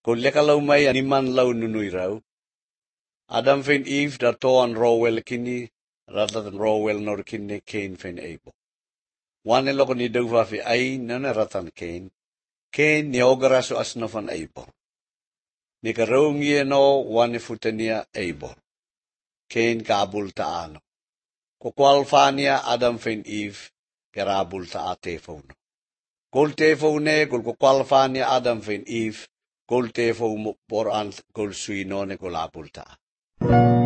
Kung lekalaw may animan law nunuy raw. Adam fen Eve datoan rowel kini rather than rowel nor kini Cain fen Abel. Wane loko ni dawfa fi ay nanaratan Cain. Cain ni ogaraso asno fan Abel. Ni karungi no wane futania Abel. Cain kabul taano. Kukwalfania Adam fen Eve karabul ta atefon. Kol tefone kol kukwalfania Adam fen Eve kol tefo por an kol suinone kol abul ta.